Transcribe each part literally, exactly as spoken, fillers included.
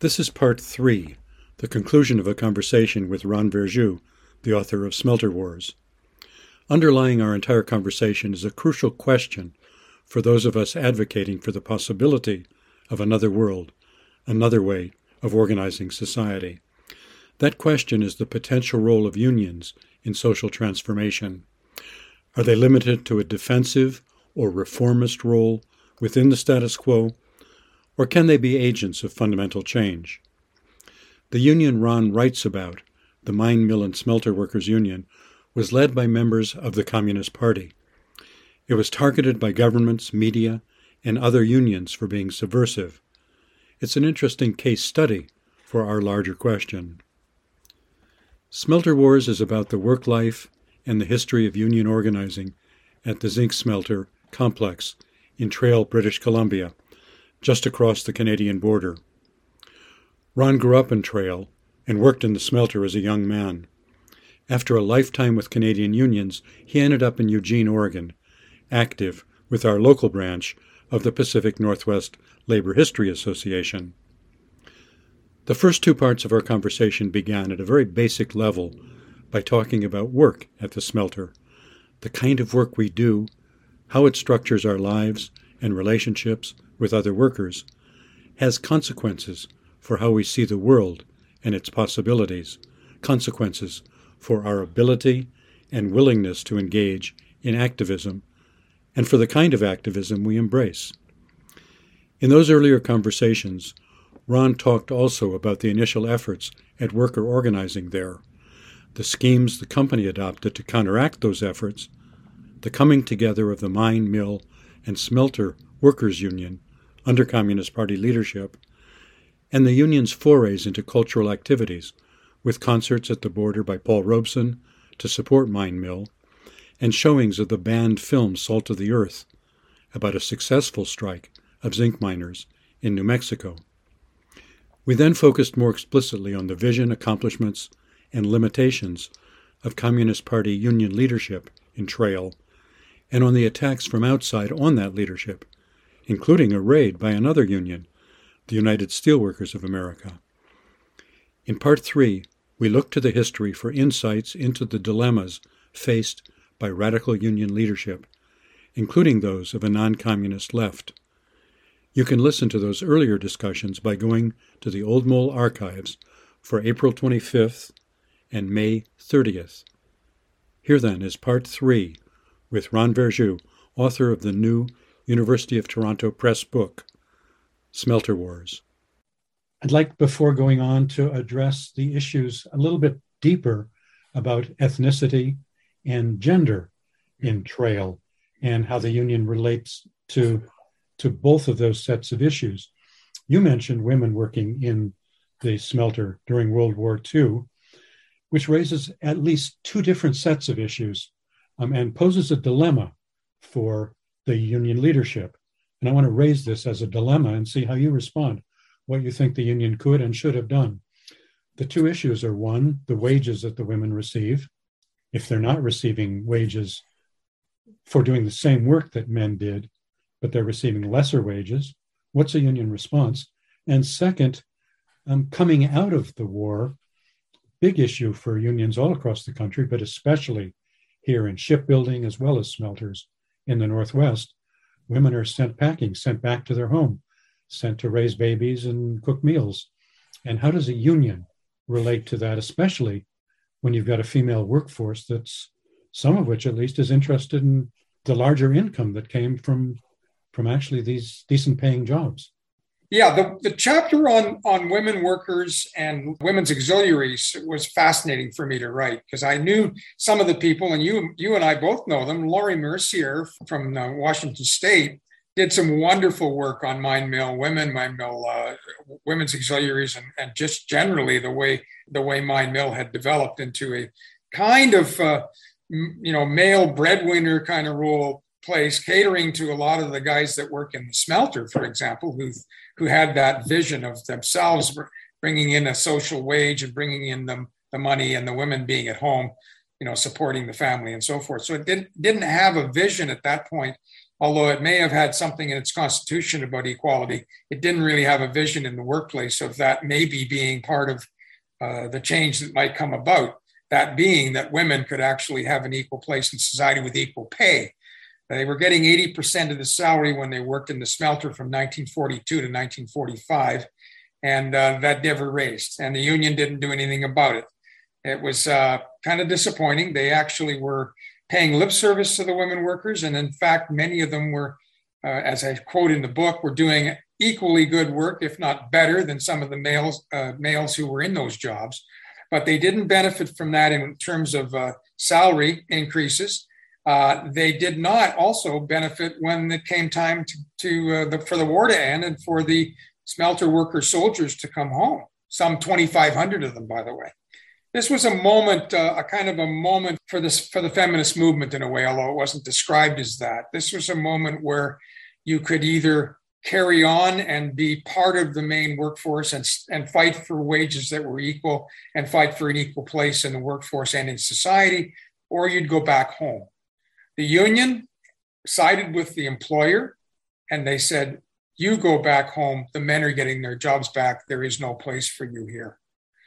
This is part three, the conclusion of a conversation with Ron Verjeux, the author of Smelter Wars. Underlying our entire conversation is a crucial question for those of us advocating for the possibility of another world, another way of organizing society. That question is the potential role of unions in social transformation. Are they limited to a defensive or reformist role within the status quo, or can they be agents of fundamental change? The union Ron writes about, the Mine, Mill, and Smelter Workers Union, was led by members of the Communist Party. It was targeted by governments, media, and other unions for being subversive. It's an interesting case study for our larger question. Smelter Wars is about the work life and the history of union organizing at the zinc smelter complex in Trail, British Columbia, just across the Canadian border. Ron grew up in Trail and worked in the smelter as a young man. After a lifetime with Canadian unions, he ended up in Eugene, Oregon, active with our local branch of the Pacific Northwest Labor History Association. The first two parts of our conversation began at a very basic level by talking about work at the smelter, the kind of work we do, how it structures our lives and relationships with other workers, has consequences for how we see the world and its possibilities, consequences for our ability and willingness to engage in activism, and for the kind of activism we embrace. In those earlier conversations, Ron talked also about the initial efforts at worker organizing there, the schemes the company adopted to counteract those efforts, the coming together of the Mine, Mill, and Smelter Workers Union under Communist Party leadership, and the union's forays into cultural activities, with concerts at the border by Paul Robeson to support Mine Mill, and showings of the banned film Salt of the Earth, about a successful strike of zinc miners in New Mexico. We then focused more explicitly on the vision, accomplishments, and limitations of Communist Party union leadership in Trail, and on the attacks from outside on that leadership, including a raid by another union, the United Steelworkers of America. In part three, we look to the history for insights into the dilemmas faced by radical union leadership, including those of a non-communist left. You can listen to those earlier discussions by going to the Old Mole archives for April twenty-fifth and May thirtieth. Here then is part three with Ron Verjeux, author of the new University of Toronto Press book, Smelter Wars. I'd like, before going on, to address the issues a little bit deeper about ethnicity and gender in Trail and how the union relates to, to both of those sets of issues. You mentioned women working in the smelter during World War Two, which raises at least two different sets of issues um, and poses a dilemma for the union leadership. And I want to raise this as a dilemma and see how you respond, what you think the union could and should have done. The two issues are, one, the wages that the women receive. If they're not receiving wages for doing the same work that men did, but they're receiving lesser wages, what's a union response? And second, um, coming out of the war, big issue for unions all across the country, but especially here in shipbuilding as well as smelters in the Northwest, women are sent packing, sent back to their home, sent to raise babies and cook meals. And how does a union relate to that, especially when you've got a female workforce that's, some of which at least, is interested in the larger income that came from, from actually these decent paying jobs? Yeah, the, the chapter on, on women workers and women's auxiliaries was fascinating for me to write because I knew some of the people, and you you and I both know them. Laurie Mercier from uh, Washington State did some wonderful work on Mine Mill, women, Mine Mill, uh, women's auxiliaries, and, and just generally the way the way Mine Mill had developed into a kind of uh, you know male breadwinner kind of role place, catering to a lot of the guys that work in the smelter, for example, who who had that vision of themselves bringing in a social wage and bringing in them the money, and the women being at home, you know, supporting the family and so forth. So it didn't didn't have a vision at that point although it may have had something in its constitution about equality, it didn't really have a vision in the workplace of that maybe being part of uh, the change that might come about. That being that women could actually have an equal place in society with equal pay. They were getting eighty percent of the salary when they worked in the smelter from nineteen forty-two to nineteen forty-five, and uh, that never raised, and the union didn't do anything about it. It was uh, kind of disappointing. They actually were paying lip service to the women workers, and in fact, many of them were, uh, as I quote in the book, were doing equally good work, if not better, than some of the males, uh, males who were in those jobs. But they didn't benefit from that in terms of uh, salary increases. Uh, they did not also benefit when it came time to, to uh, the, for the war to end and for the smelter worker soldiers to come home. Some twenty-five hundred of them, by the way. This was a moment, uh, a kind of a moment for this for the feminist movement in a way, although it wasn't described as that. This was a moment where you could either carry on and be part of the main workforce and, and fight for wages that were equal and fight for an equal place in the workforce and in society, or you'd go back home. The union sided with the employer, and they said, you go back home, the men are getting their jobs back, there is no place for you here.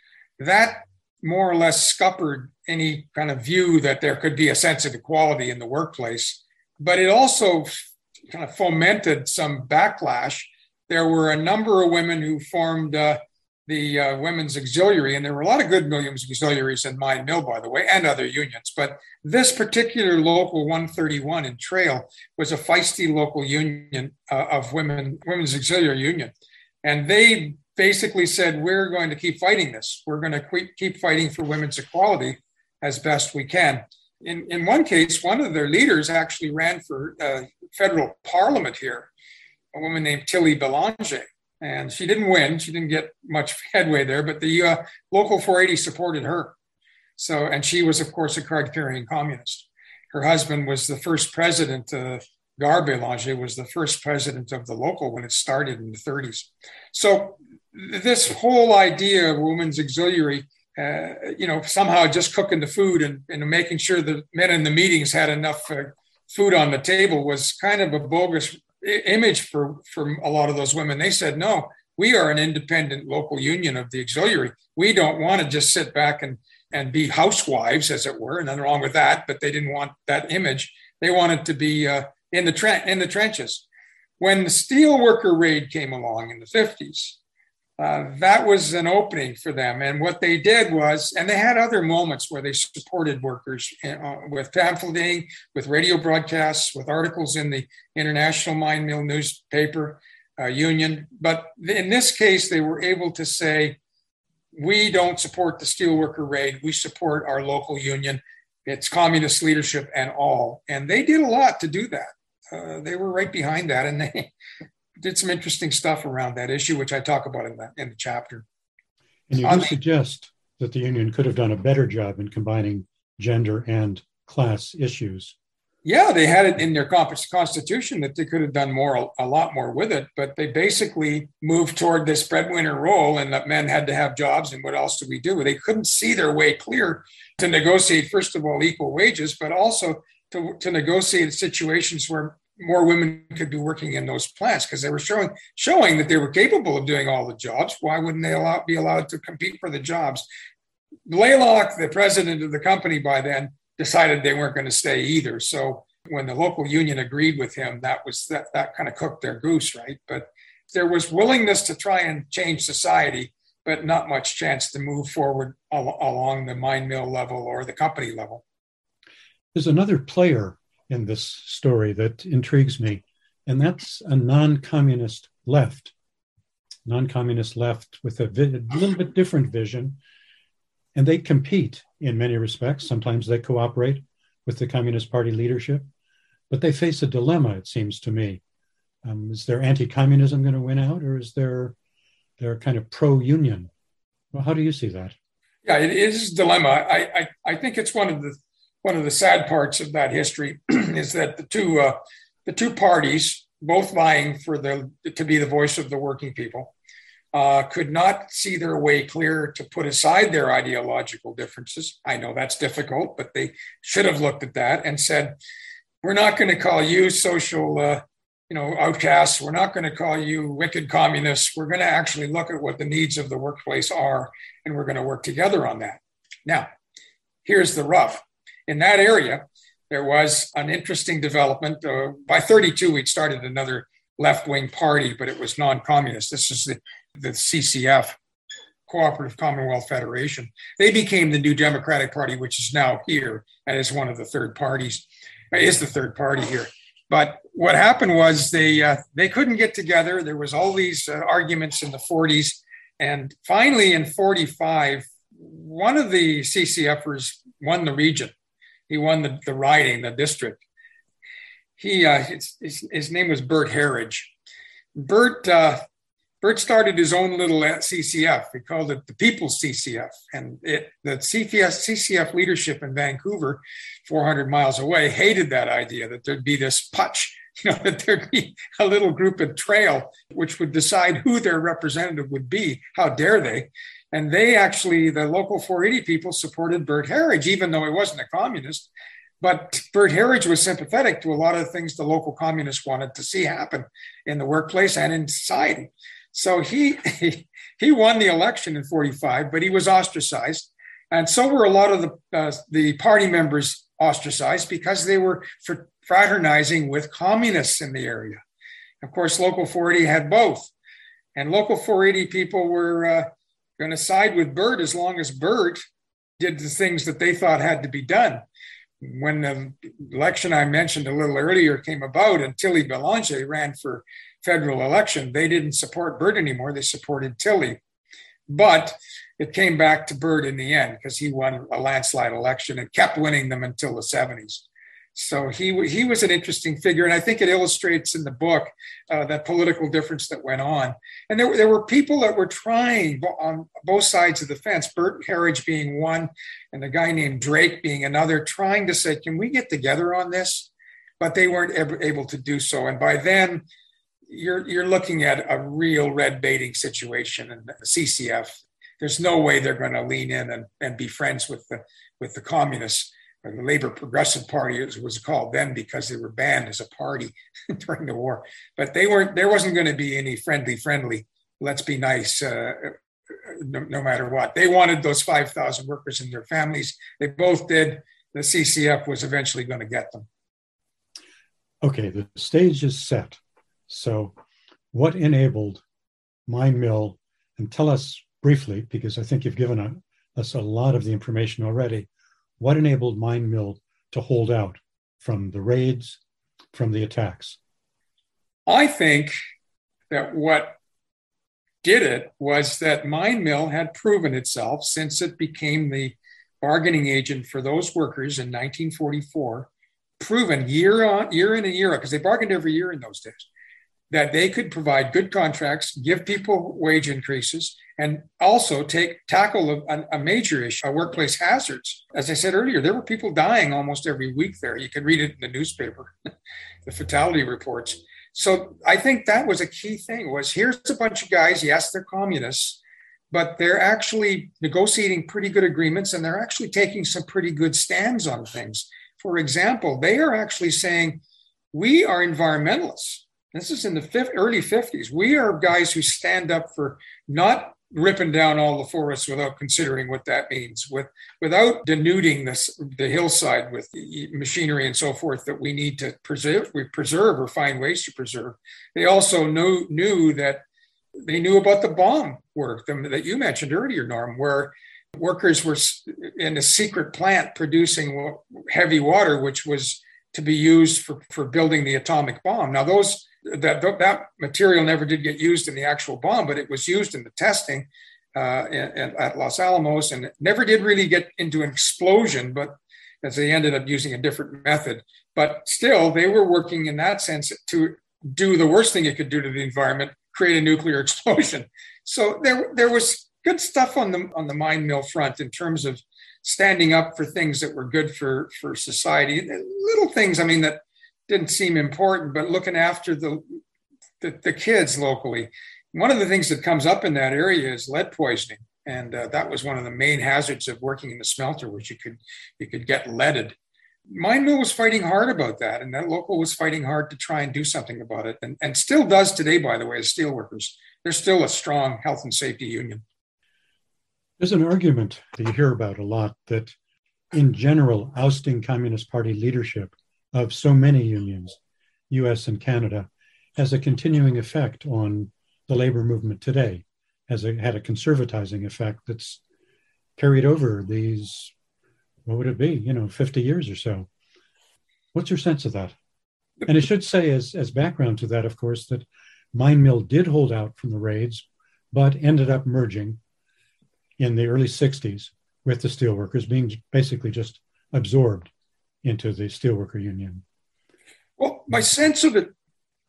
That more or less scuppered any kind of view that there could be a sense of equality in the workplace, but it also kind of fomented some backlash. There were a number of women who formed uh, the uh, Women's Auxiliary, and there were a lot of good Women's Auxiliaries in Mine Mill, by the way, and other unions. But this particular local one thirty-one in Trail was a feisty local union uh, of women, Women's Auxiliary Union. And they basically said, we're going to keep fighting this. We're going to keep fighting for women's equality as best we can. In, in one case, one of their leaders actually ran for uh, federal parliament here, a woman named Tilly Belanger. And she didn't win. She didn't get much headway there, but the uh, local four eighty supported her. So, and she was, of course, a card-carrying communist. Her husband was the first president, uh, Gar Belanger was the first president of the local when it started in the thirties. So this whole idea of Women's Auxiliary, uh, you know, somehow just cooking the food and, and making sure the men in the meetings had enough uh, food on the table was kind of a bogus image for, for a lot of those women. They said, no, we are an independent local union of the auxiliary. We don't want to just sit back and, and be housewives, as it were. Nothing wrong with that, but they didn't want that image. They wanted to be uh, in the tre- in the trenches. When the steelworker raid came along in the fifties, uh, that was an opening for them. And what they did was, and they had other moments where they supported workers uh, with pamphleting, with radio broadcasts, with articles in the International Mine Mill newspaper uh, union. But in this case, they were able to say, we don't support the steelworker raid. We support our local union, its communist leadership and all. And they did a lot to do that. Uh, they were right behind that. And they did some interesting stuff around that issue, which I talk about in the, in the chapter. And you do suggest that the union could have done a better job in combining gender and class issues. Yeah, they had it in their constitution that they could have done more, a lot more with it, but they basically moved toward this breadwinner role and that men had to have jobs, and what else do we do? They couldn't see their way clear to negotiate, first of all, equal wages, but also to, to negotiate situations where more women could be working in those plants, because they were showing showing that they were capable of doing all the jobs. Why wouldn't they allow, be allowed to compete for the jobs? Blaylock, the president of the company by then, decided they weren't going to stay either. So when the local union agreed with him, that was that, that kind of cooked their goose, right? But there was willingness to try and change society, but not much chance to move forward al- along the mine mill level or the company level. There's another player in this story that intrigues me, and that's a non-communist left. Non-communist left with a, vi- a little bit different vision, and they compete in many respects. Sometimes they cooperate with the Communist Party leadership, but they face a dilemma, it seems to me. Um, is their anti-communism going to win out, or is there their kind of pro-union? Well, how do you see that? Yeah, it is a dilemma. I, I, I think it's one of the one of the sad parts of that history is that the two uh, the two parties, both vying for the to be the voice of the working people, uh, could not see their way clear to put aside their ideological differences. I know that's difficult, but they should have looked at that and said, we're not going to call you social, uh, you know, outcasts. We're not going to call you wicked communists. We're going to actually look at what the needs of the workplace are, and we're going to work together on that. Now, here's the rub. In that area, there was an interesting development. Uh, by thirty-two, we'd started another left-wing party, but it was non-communist. This is the, the C C F, Cooperative Commonwealth Federation. They became the New Democratic Party, which is now here and is one of the third parties, is the third party here. But what happened was they uh, they couldn't get together. There was all these uh, arguments in the forties. And finally in forty-five, one of the C C Fers won the region. He won the, the riding, the district. He uh, his, his, his name was Bert Harridge. Bert uh, Bert started his own little C C F. He called it the People's C C F. And it, the C C F leadership in Vancouver, four hundred miles away, hated that idea that there'd be this putsch, you know, that there'd be a little group at Trail which would decide who their representative would be. How dare they? And they actually, the local four eighty people supported Bert Harridge, even though he wasn't a communist. But Bert Harridge was sympathetic to a lot of the things the local communists wanted to see happen in the workplace and in society. So he, he, he won the election in forty-five, but he was ostracized. And so were a lot of the, uh, the party members ostracized because they were fraternizing with communists in the area. Of course, Local four eighty had both. And Local four eighty people were uh, going to side with Bert as long as Bert did the things that they thought had to be done. When the election I mentioned a little earlier came about and Tilly Belanger ran for federal election, they didn't support Bert anymore. They supported Tilly. But it came back to Bert in the end because he won a landslide election and kept winning them until the seventies. So he, he was an interesting figure. And I think it illustrates in the book uh, that political difference that went on. And there, there were people that were trying on both sides of the fence, Bert Harridge being one and a guy named Drake being another, trying to say, can we get together on this? But they weren't ever able to do so. And by then, you're, you're looking at a real red baiting situation in the C C F. There's no way they're going to lean in and, and be friends with the, with the communists. The Labor Progressive Party, as it was called then, because they were banned as a party during the war. But they weren't. There wasn't going to be any friendly, friendly. Let's be nice, uh, no, no matter what. They wanted those five thousand workers and their families. They both did. The C C F was eventually going to get them. Okay, the stage is set. So, what enabled Mine Mill? And tell us briefly, because I think you've given a, us a lot of the information already. What enabled Mine Mill to hold out from the raids, from the attacks? I think that what did it was that Mine Mill had proven itself since it became the bargaining agent for those workers in nineteen forty-four, proven year on year in and year out, because they bargained every year in those days, that they could provide good contracts, give people wage increases, and also take tackle a, a major issue, a workplace hazards. As I said earlier, there were people dying almost every week there. You can read it in the newspaper, the fatality reports. So I think that was a key thing, was here's a bunch of guys, yes, they're communists, but they're actually negotiating pretty good agreements and they're actually taking some pretty good stands on things. For example, they are actually saying, we are environmentalists. This is in the early fifties. We are guys who stand up for not ripping down all the forests without considering what that means, with without denuding this, the hillside with machinery and so forth that we need to preserve, we preserve or find ways to preserve. They also knew, knew that they knew about the bomb work that you mentioned earlier, Norm, where workers were in a secret plant producing heavy water, which was to be used for, for building the atomic bomb. Now, those that that material never did get used in the actual bomb, but it was used in the testing uh, and, at Los Alamos, and it never did really get into an explosion, but as they ended up using a different method. But still, they were working in that sense to do the worst thing it could do to the environment, create a nuclear explosion. So there, there was good stuff on the on the Mine Mill front in terms of standing up for things that were good for, for society. Little things, I mean, that didn't seem important, but looking after the, the, the kids locally. One of the things that comes up in that area is lead poisoning. And uh, that was one of the main hazards of working in the smelter, which you could, you could get leaded. Mine Mill was fighting hard about that, and that local was fighting hard to try and do something about it, and, and still does today, by the way, as steelworkers. They're still a strong health and safety union. There's an argument that you hear about a lot that, in general, ousting Communist Party leadership of so many unions, U S and Canada, has a continuing effect on the labor movement today, has a, had a conservatizing effect that's carried over these, what would it be, you know, fifty years or so. What's your sense of that? And I should say, as, as background to that, of course, that Mine Mill did hold out from the raids, but ended up merging in the early sixties with the steelworkers, being basically just absorbed into the steelworker union. Well, my sense of it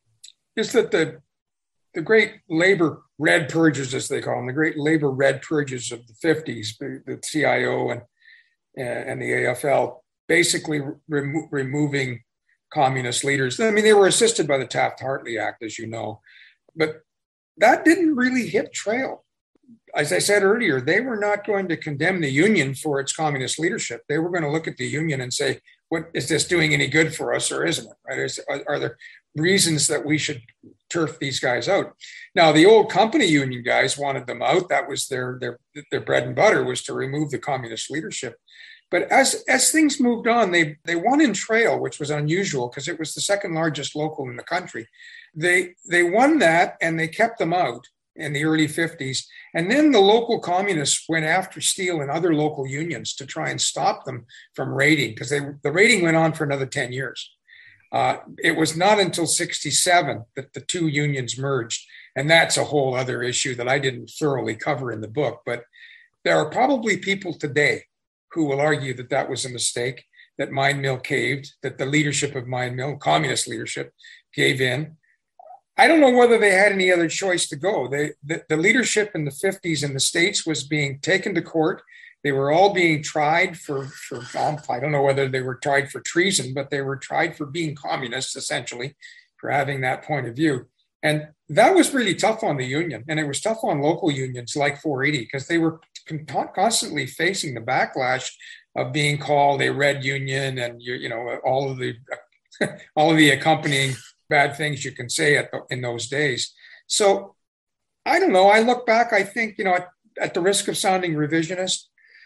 is that the the great labor red purges, as they call them, the great labor red purges of the fifties, the, the C I O and and the A F L, basically remo- removing communist leaders. I mean, they were assisted by the Taft-Hartley Act, as you know, but that didn't really hit trail. As I said earlier, they were not going to condemn the union for its communist leadership. They were going to look at the union and say, what is this doing any good for us, or isn't it? Right? Is, are, are there reasons that we should turf these guys out? Now, the old company union guys wanted them out. That was their their their bread and butter, was to remove the communist leadership. But as as things moved on, they they won in Trail, which was unusual because it was the second largest local in the country. They they won that, and they kept them out in the early fifties. And then the local communists went after steel and other local unions to try and stop them from raiding, because they the raiding went on for another ten years. Uh, it was not until sixty-seven that the two unions merged. And that's a whole other issue that I didn't thoroughly cover in the book. But there are probably people today who will argue that that was a mistake, that Mine Mill caved, that the leadership of Mine Mill, communist leadership, gave in. I don't know whether they had any other choice to go. They, the, the leadership in the fifties in the States was being taken to court. They were all being tried for, for um, I don't know whether they were tried for treason, but they were tried for being communists, essentially, for having that point of view. And that was really tough on the union. And it was tough on local unions like four eighty, because they were con- constantly facing the backlash of being called a red union, and, you, you know, all of the all of the accompanying bad things you can say at the, in those days. So I don't know. I look back, I think, you know, at, at the risk of sounding revisionist,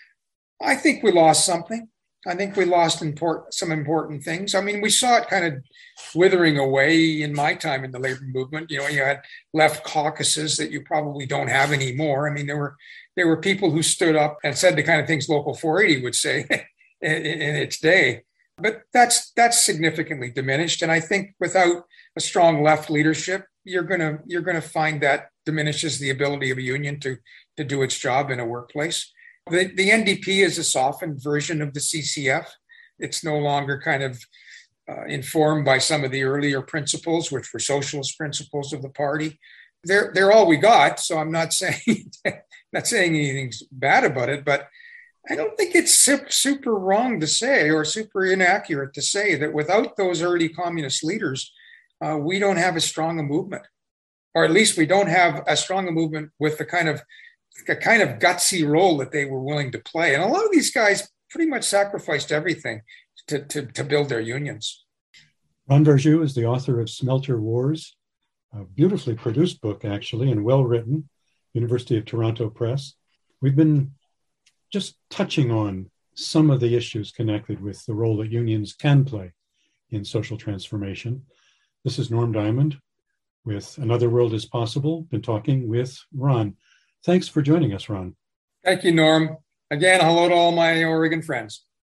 I think we lost something. I think we lost import, some important things. I mean, we saw it kind of withering away in my time in the labor movement. You know, you had left caucuses that you probably don't have anymore. I mean, there were there were people who stood up and said the kind of things Local four eighty would say in, in its day. But that's that's significantly diminished. And I think without a strong left leadership, you're gonna you're gonna find that diminishes the ability of a union to to do its job in a workplace. The, the N D P is a softened version of the C C F. It's no longer kind of uh, informed by some of the earlier principles, which were socialist principles of the party. They're they're all we got. So I'm not saying not saying anything bad about it, but I don't think it's super wrong to say, or super inaccurate to say, that without those early communist leaders, uh, we don't have as strong a movement, or at least we don't have as strong a movement with the kind of a kind of gutsy role that they were willing to play. And a lot of these guys pretty much sacrificed everything to, to, to build their unions. Ron Verjus is the author of Smelter Wars, a beautifully produced book, actually, and well-written, University of Toronto Press. We've been just touching on some of the issues connected with the role that unions can play in social transformation. This is Norm Diamond with Another World is Possible, been talking with Ron. Thanks for joining us, Ron. Thank you, Norm. Again, hello to all my Oregon friends.